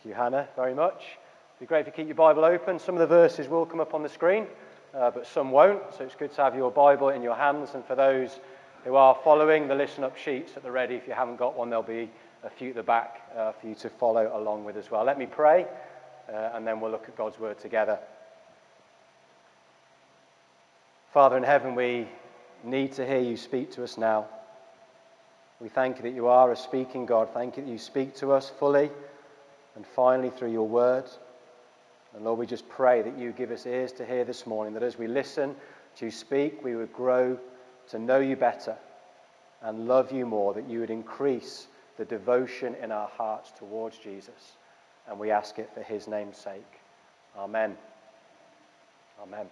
Thank you, Hannah, very much. It'd be great if you keep your Bible open. Some of the verses will come up on the screen, but some won't, so it's good to have your Bible in your hands. And for those who are following, the listen-up sheets at the ready. If you haven't got one, there'll be a few at the back for you to follow along with as well. Let me pray, and then we'll look at God's Word together. Father in heaven, we need to hear you speak to us now. We thank you that you are a speaking God. Thank you that you speak to us fully and finally through your word. And Lord, we just pray that you give us ears to hear this morning, that as we listen to you speak, we would grow to know you better and love you more, that you would increase the devotion in our hearts towards Jesus. And we ask it for his name's sake. Amen. Amen.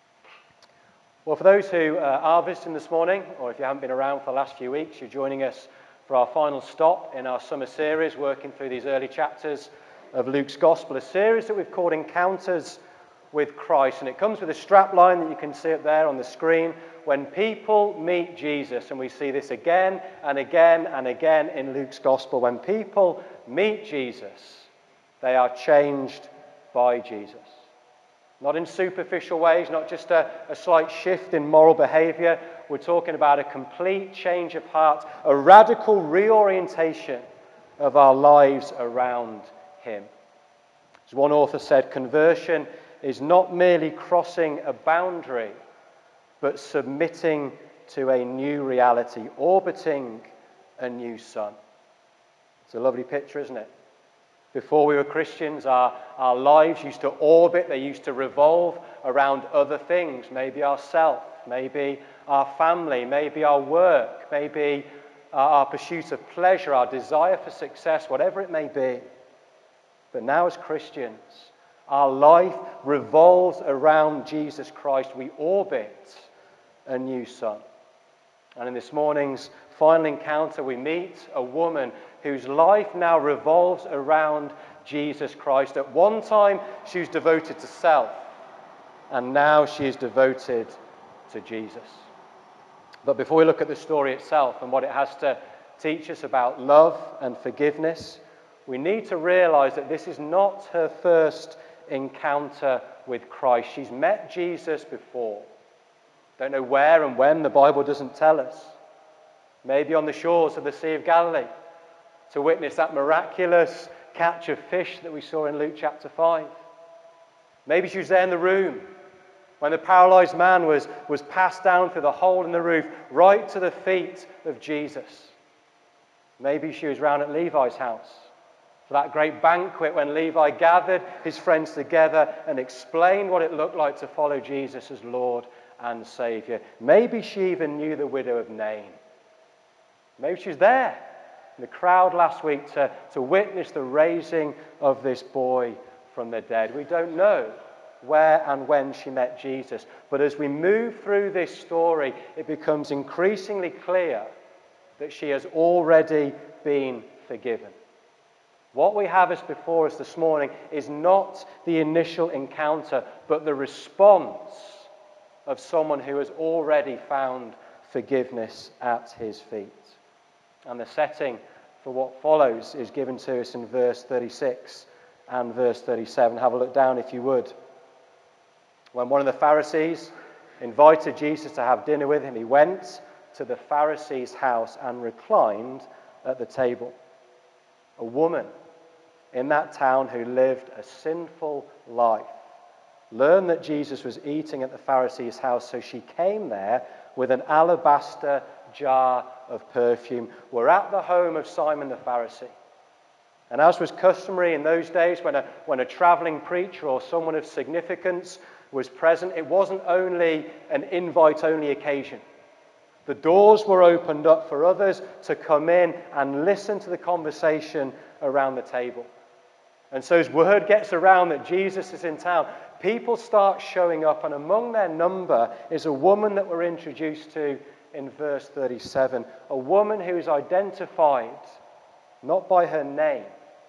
Well, for those who are visiting this morning, or if you haven't been around for the last few weeks, you're joining us for our final stop in our summer series, working through these early chapters of Luke's Gospel, a series that we've called Encounters with Christ. And it comes with a strap line that you can see up there on the screen. When people meet Jesus, and we see this again and again and again in Luke's Gospel, when people meet Jesus, they are changed by Jesus. Not in superficial ways, not just a slight shift in moral behavior. We're talking about a complete change of heart, a radical reorientation of our lives around him. As one author said, conversion is not merely crossing a boundary, but submitting to a new reality, orbiting a new sun. It's a lovely picture, isn't it? Before we were Christians, our lives used to orbit, they used to revolve around other things, maybe ourself, maybe our family, maybe our work, maybe our pursuit of pleasure, our desire for success, whatever it may be. But now as Christians, our life revolves around Jesus Christ. We orbit a new sun. And in this morning's final encounter, we meet a woman whose life now revolves around Jesus Christ. At one time, she was devoted to self, and now she is devoted to Jesus. But before we look at the story itself and what it has to teach us about love and forgiveness, we need to realize that this is not her first encounter with Christ. She's met Jesus before. Don't know where and when, the Bible doesn't tell us. Maybe on the shores of the Sea of Galilee, to witness that miraculous catch of fish that we saw in Luke chapter 5. Maybe she was there in the room when the paralyzed man was passed down through the hole in the roof right to the feet of Jesus. Maybe she was round at Levi's house for that great banquet when Levi gathered his friends together and explained what it looked like to follow Jesus as Lord and Saviour. Maybe she even knew the widow of Nain. Maybe she was there in the crowd last week to witness the raising of this boy from the dead. We don't know where and when she met Jesus, but as we move through this story, it becomes increasingly clear that she has already been forgiven. What we have as before us this morning is not the initial encounter, but the response of someone who has already found forgiveness at his feet. And the setting for what follows is given to us in verse 36 and verse 37. Have a look down if you would. When one of the Pharisees invited Jesus to have dinner with him, he went to the Pharisee's house and reclined at the table. A woman in that town who lived a sinful life learned that Jesus was eating at the Pharisee's house, so she came there with an alabaster jar of perfume. We're at the home of Simon the Pharisee. And as was customary in those days, when a traveling preacher or someone of significance was present, it wasn't only an invite-only occasion. The doors were opened up for others to come in and listen to the conversation around the table. And so as word gets around that Jesus is in town, people start showing up, and among their number is a woman that we're introduced to in verse 37, a woman who is identified not by her name,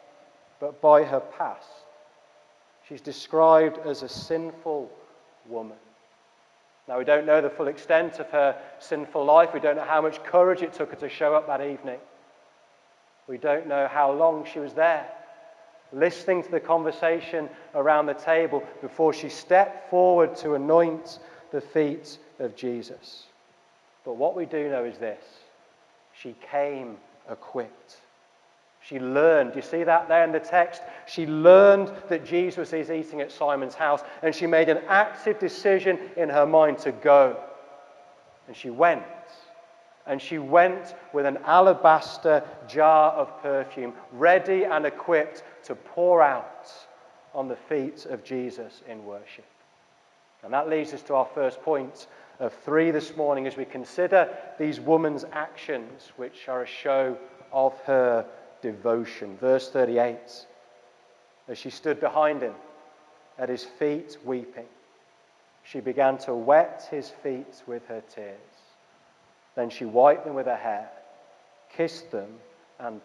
but by her past. She's described as a sinful woman. Now, we don't know the full extent of her sinful life. We don't know how much courage it took her to show up that evening. We don't know how long she was there. listening to the conversation around the table before she stepped forward to anoint the feet of Jesus. But what we do know is this: she came equipped. She learned. You see that there in the text? She learned that Jesus is eating at Simon's house, and she made an active decision in her mind to go. And she went. And she went with an alabaster jar of perfume, ready and equipped to pour out on the feet of Jesus in worship. And that leads us to our first point of 3 this morning as we consider these women's actions, which are a show of her devotion. Verse 38, as she stood behind him at his feet weeping, she began to wet his feet with her tears. Then she wiped them with her hair, kissed them, and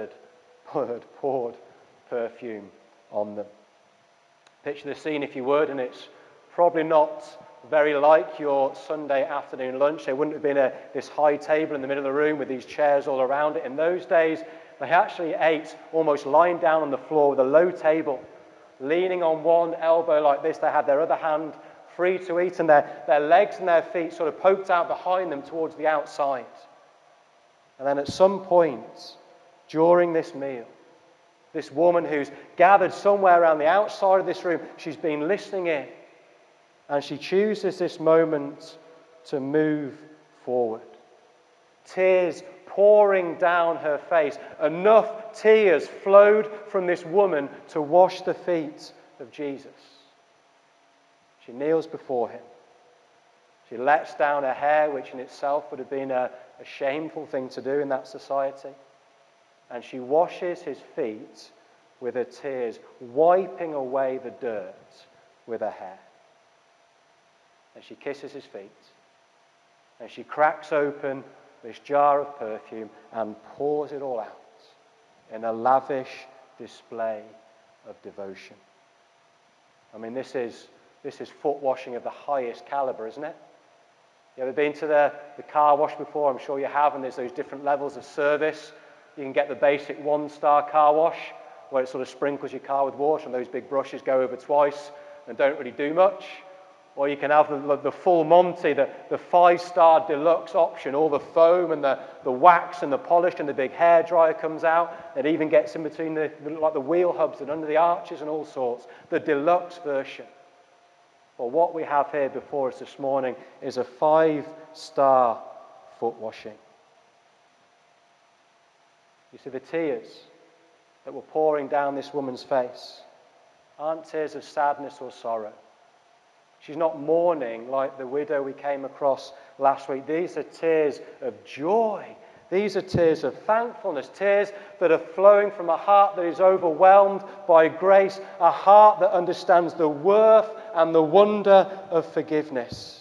poured perfume on them. Picture the scene if you would, and it's probably not very like your Sunday afternoon lunch. There wouldn't have been this high table in the middle of the room with these chairs all around it. In those days, they actually ate almost lying down on the floor with a low table, leaning on one elbow like this. They had their other hand free to eat, and their legs and their feet sort of poked out behind them towards the outside. And then at some point during this meal, this woman who's gathered somewhere around the outside of this room, she's been listening in, and she chooses this moment to move forward. Tears pouring down her face. Enough tears flowed from this woman to wash the feet of Jesus. She kneels before him. She lets down her hair, which in itself would have been a shameful thing to do in that society. And she washes his feet with her tears, wiping away the dirt with her hair. And she kisses his feet. And she cracks open this jar of perfume and pours it all out in a lavish display of devotion. I mean, this is foot washing of the highest caliber, isn't it? You ever been to the car wash before? I'm sure you have, and there's those different levels of service. You can get the basic 1-star car wash, where it sort of sprinkles your car with water, and those big brushes go over twice and don't really do much. Or you can have the full Monty, the 5-star deluxe option, all the foam and the wax and the polish, and the big hairdryer comes out. It even gets in between the wheel hubs and under the arches and all sorts. The deluxe version. Well, what we have here before us this morning is a 5-star foot washing. You see, the tears that were pouring down this woman's face aren't tears of sadness or sorrow. She's not mourning like the widow we came across last week. These are tears of joy. These are tears of thankfulness, tears that are flowing from a heart that is overwhelmed by grace, a heart that understands the worth and the wonder of forgiveness.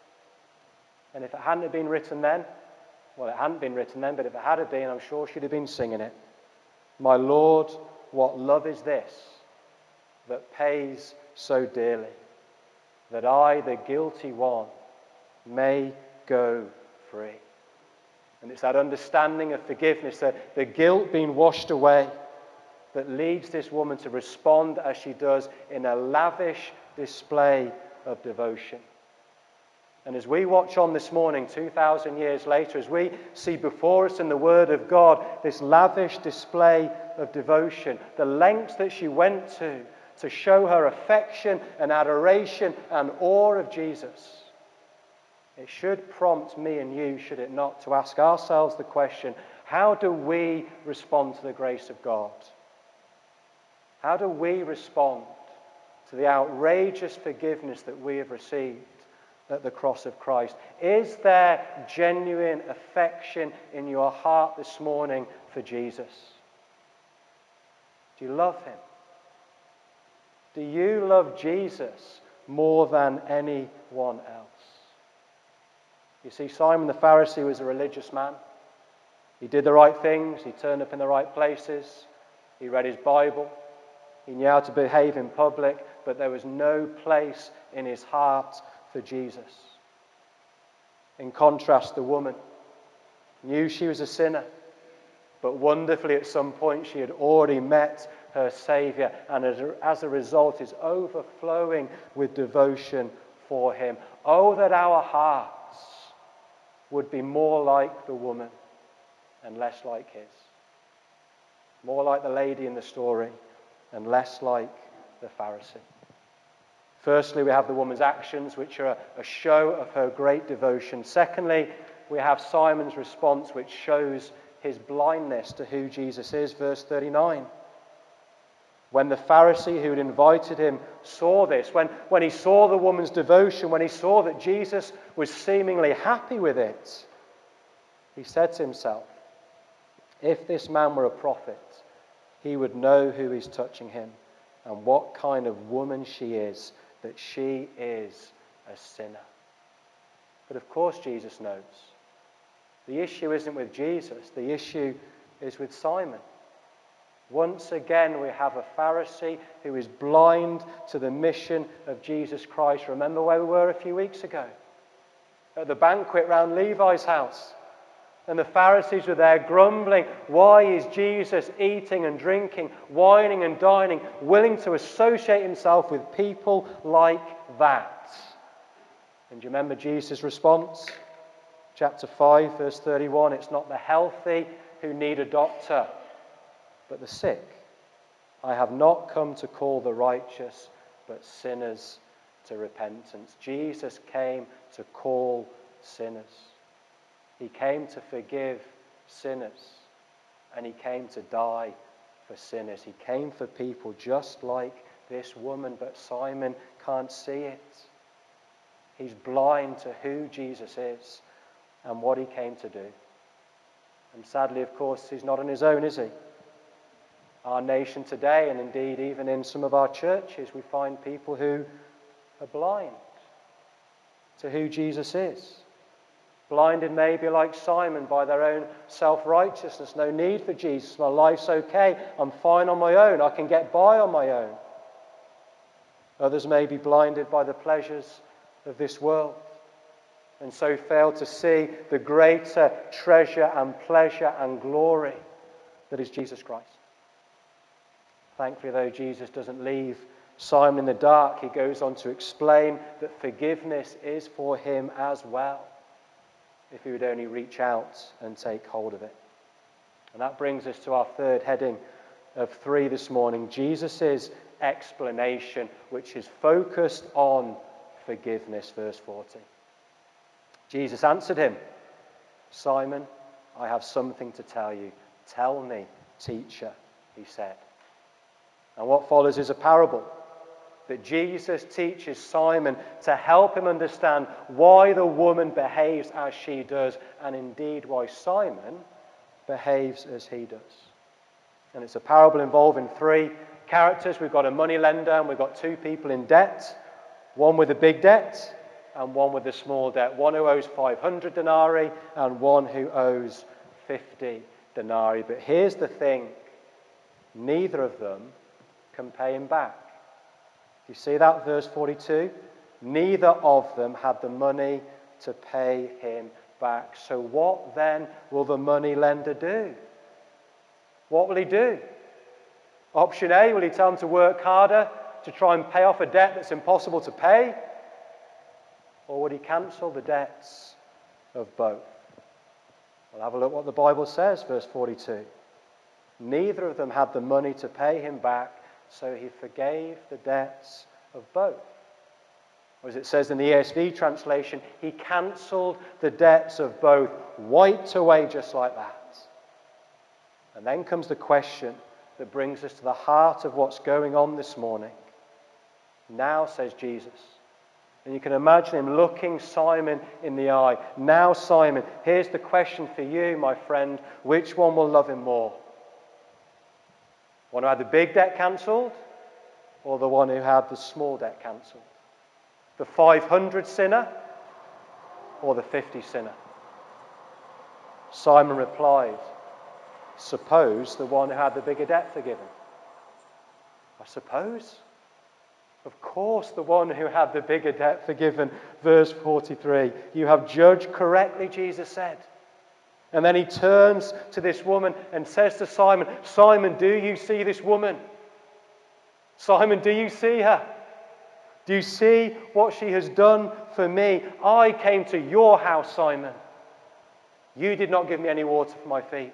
And if it hadn't been written then, well, it hadn't been written then, but if it had been, I'm sure she'd have been singing it. My Lord, what love is this that pays so dearly, that I, the guilty one, may go free. And it's that understanding of forgiveness, the guilt being washed away, that leads this woman to respond as she does in a lavish display of devotion. And as we watch on this morning, 2,000 years later, as we see before us in the Word of God this lavish display of devotion, the lengths that she went to show her affection and adoration and awe of Jesus, it should prompt me and you, should it not, to ask ourselves the question, how do we respond to the grace of God? How do we respond to the outrageous forgiveness that we have received at the cross of Christ? Is there genuine affection in your heart this morning for Jesus? Do you love him? Do you love Jesus more than anyone else? You see, Simon the Pharisee was a religious man. He did the right things. He turned up in the right places. He read his Bible. He knew how to behave in public, but there was no place in his heart for Jesus. In contrast, the woman knew she was a sinner, but wonderfully at some point she had already met her Saviour, and as a result is overflowing with devotion for him. Oh, that our hearts would be more like the woman and less like his. More like the lady in the story and less like the Pharisee. Firstly, we have the woman's actions, which are a show of her great devotion. Secondly, we have Simon's response, which shows his blindness to who Jesus is. Verse 39. When the Pharisee who had invited him saw this, when he saw the woman's devotion, when he saw that Jesus was seemingly happy with it, he said to himself, if this man were a prophet, he would know who is touching him and what kind of woman she is, that she is a sinner. But of course Jesus knows. The issue isn't with Jesus. The issue is with Simon. Once again, we have a Pharisee who is blind to the mission of Jesus Christ. Remember where we were a few weeks ago? At the banquet round Levi's house. And the Pharisees were there grumbling, why is Jesus eating and drinking, wining and dining, willing to associate himself with people like that? And do you remember Jesus' response? Chapter 5, verse 31, it's not the healthy who need a doctor, but the sick. I have not come to call the righteous, but sinners to repentance. Jesus came to call sinners. He came to forgive sinners, and he came to die for sinners. He came for people just like this woman, but Simon can't see it. He's blind to who Jesus is and what he came to do. And sadly, of course, he's not on his own, is he? Our nation today, and indeed even in some of our churches, we find people who are blind to who Jesus is. Blinded maybe like Simon by their own self-righteousness. No need for Jesus. My life's okay. I'm fine on my own. I can get by on my own. Others may be blinded by the pleasures of this world and so fail to see the greater treasure and pleasure and glory that is Jesus Christ. Thankfully, though, Jesus doesn't leave Simon in the dark. He goes on to explain that forgiveness is for him as well, if he would only reach out and take hold of it. And that brings us to our third heading of 3 this morning, Jesus' explanation, which is focused on forgiveness, verse 40. Jesus answered him, Simon, I have something to tell you. Tell me, teacher, he said. And what follows is a parable that Jesus teaches Simon to help him understand why the woman behaves as she does, and indeed why Simon behaves as he does. And it's a parable involving 3 characters. We've got a moneylender and we've got 2 people in debt. One with a big debt and one with a small debt. One who owes 500 denarii and one who owes 50 denarii. But here's the thing. Neither of them can pay him back. Do you see that, verse 42? Neither of them had the money to pay him back. So what then will the money lender do? What will he do? Option A, will he tell him to work harder to try and pay off a debt that's impossible to pay? Or would he cancel the debts of both? We'll have a look what the Bible says, verse 42. Neither of them had the money to pay him back, so he forgave the debts of both. Or as it says in the ESV translation, he cancelled the debts of both, wiped away just like that. And then comes the question that brings us to the heart of what's going on this morning. Now, says Jesus, and you can imagine him looking Simon in the eye. Now, Simon, here's the question for you, my friend. Which one will love him more? One who had the big debt cancelled, or the one who had the small debt cancelled? The 500 sinner, or the 50 sinner? Simon replied, suppose the one who had the bigger debt forgiven. I suppose. Of course, the one who had the bigger debt forgiven. Verse 43, you have judged correctly, Jesus said. And then he turns to this woman and says to Simon, Simon, do you see this woman? Simon, do you see her? Do you see what she has done for me? I came to your house, Simon. You did not give me any water for my feet,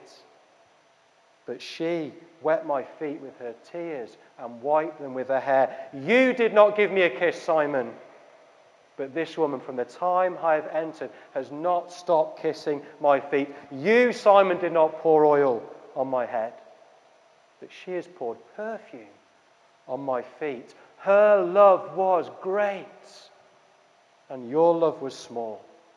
but she wet my feet with her tears and wiped them with her hair. You did not give me a kiss, Simon, but this woman from the time I have entered has not stopped kissing my feet. You, Simon, did not pour oil on my head, but she has poured perfume on my feet. Her love was great, and your love was small.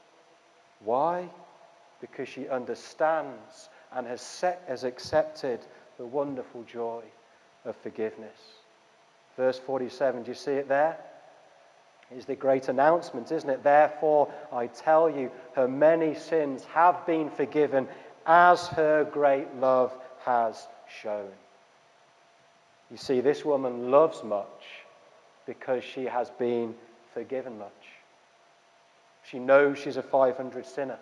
Why? Because she understands and has accepted the wonderful joy of forgiveness. Verse 47, do you see it there? It's the great announcement, isn't it? Therefore, I tell you, her many sins have been forgiven, as her great love has shown. You see, this woman loves much because she has been forgiven much. She knows she's a 500 sinner.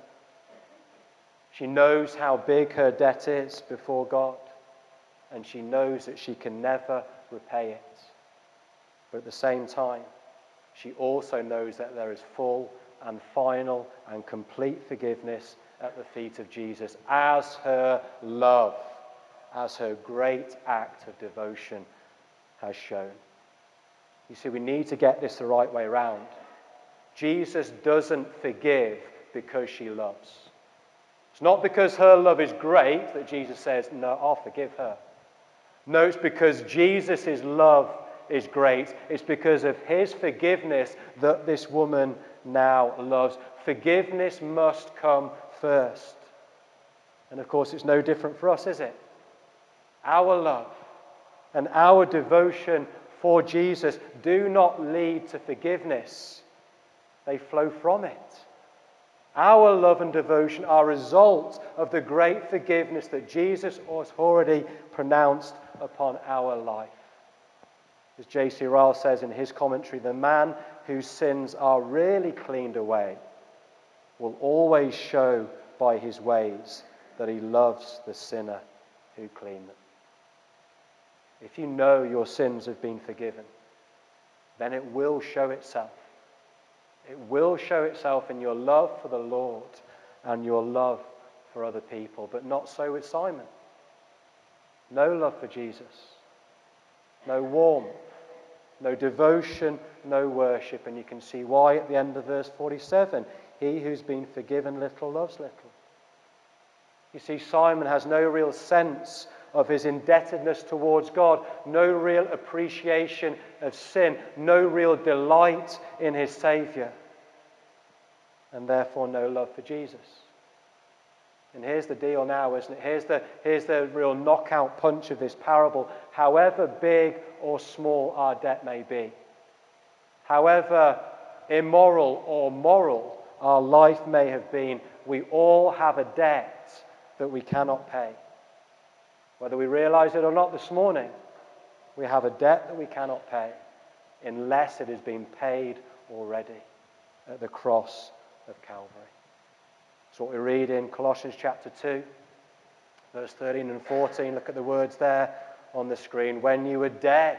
She knows how big her debt is before God, and she knows that she can never repay it. But at the same time, she also knows that there is full and final and complete forgiveness at the feet of Jesus, as her love, as her great act of devotion has shown. You see, we need to get this the right way around. Jesus doesn't forgive because she loves. It's not because her love is great that Jesus says, no, I'll forgive her. No, it's because Jesus' love is great. It's because of his forgiveness that this woman now loves. Forgiveness must come first. And of course, it's no different for us, is it? Our love and our devotion for Jesus do not lead to forgiveness. They flow from it. Our love and devotion are a result of the great forgiveness that Jesus has already pronounced upon our life. As J.C. Ryle says in his commentary, the man whose sins are really cleaned away will always show by his ways that he loves the sinner who cleaned them. If you know your sins have been forgiven, then it will show itself. It will show itself in your love for the Lord and your love for other people. But not so with Simon. No love for Jesus. No warmth. No devotion. No worship. And you can see why at the end of verse 47. He who's been forgiven little loves little. You see, Simon has no real sense of his indebtedness towards God, no real appreciation of sin, no real delight in his Savior, and therefore no love for Jesus. And here's the deal now, isn't it? Here's the real knockout punch of this parable. However big or small our debt may be, however immoral or moral our life may have been, we all have a debt that we cannot pay. Whether we realize it or not this morning, we have a debt that we cannot pay unless it has been paid already at the cross of Calvary. That's what we read in Colossians chapter 2, verse 13 and 14. Look at the words there on the screen. When you were dead,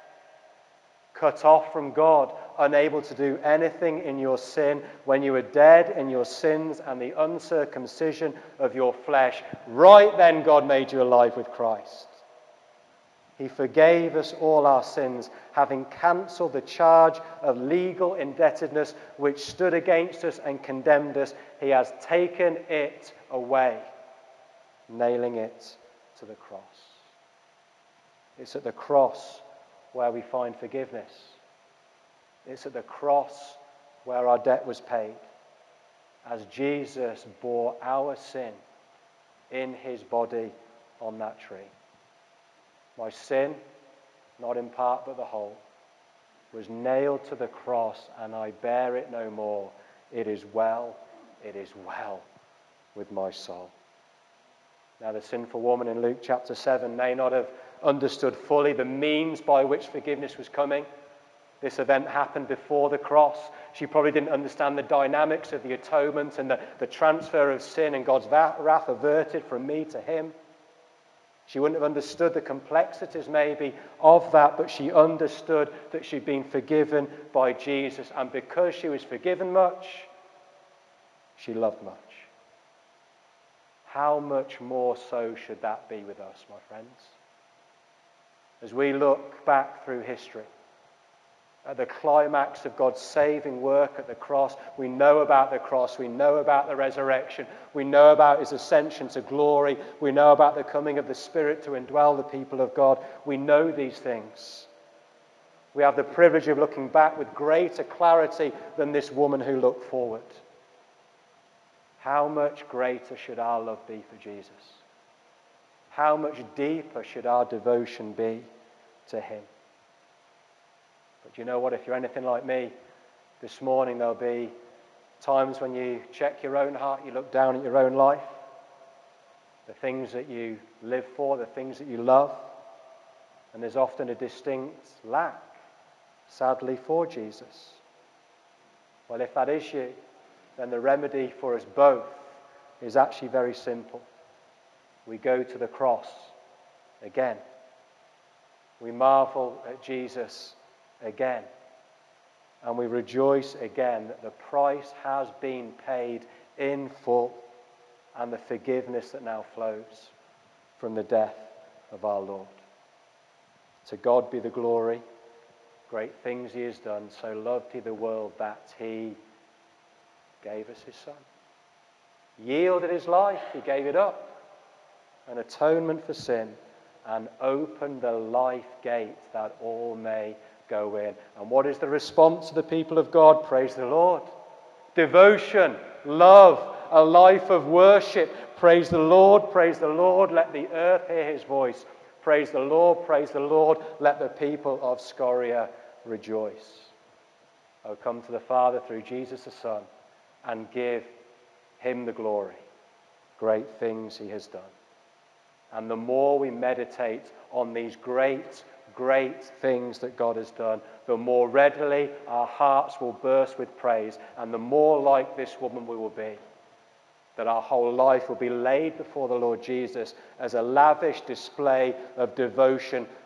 cut off from God, unable to do anything in your sin, when you were dead in your sins and the uncircumcision of your flesh, right then God made you alive with Christ. He forgave us all our sins, having cancelled the charge of legal indebtedness which stood against us and condemned us. He has taken it away, nailing it to the cross. It's at the cross where we find forgiveness. It's at the cross where our debt was paid, as Jesus bore our sin in his body on that tree. My sin, not in part but the whole, was nailed to the cross, and I bear it no more. It is well with my soul. Now, the sinful woman in Luke chapter 7 may not have understood fully the means by which forgiveness was coming. This event happened before the cross. She probably didn't understand the dynamics of the atonement and the transfer of sin and God's wrath averted from me to him. She wouldn't have understood the complexities maybe of that, but she understood that she'd been forgiven by Jesus. And because she was forgiven much, she loved much. How much more so should that be with us, my friends? As we look back through history, at the climax of God's saving work at the cross, we know about the cross, we know about the resurrection, we know about his ascension to glory, we know about the coming of the Spirit to indwell the people of God. We know these things. We have the privilege of looking back with greater clarity than this woman who looked forward. How much greater should our love be for Jesus? How much deeper should our devotion be to him? But you know what? If you're anything like me, this morning there'll be times when you check your own heart, you look down at your own life, the things that you live for, the things that you love, and there's often a distinct lack, sadly, for Jesus. Well, if that is you, then the remedy for us both is actually very simple. We go to the cross again. We marvel at Jesus again. And we rejoice again that the price has been paid in full, and the forgiveness that now flows from the death of our Lord. To God be the glory. Great things he has done. So loved he the world that he gave us his Son. Yielded his life, he gave it up. An atonement for sin, and opened the life gate that all may go in. And what is the response of the people of God? Praise the Lord. Devotion, love, a life of worship. Praise the Lord, let the earth hear his voice. Praise the Lord, let the people of Scoria rejoice. Oh, come to the Father through Jesus the Son and give him the glory. Great things he has done. And the more we meditate on these great things that God has done, the more readily our hearts will burst with praise, and the more like this woman we will be. That our whole life will be laid before the Lord Jesus as a lavish display of devotion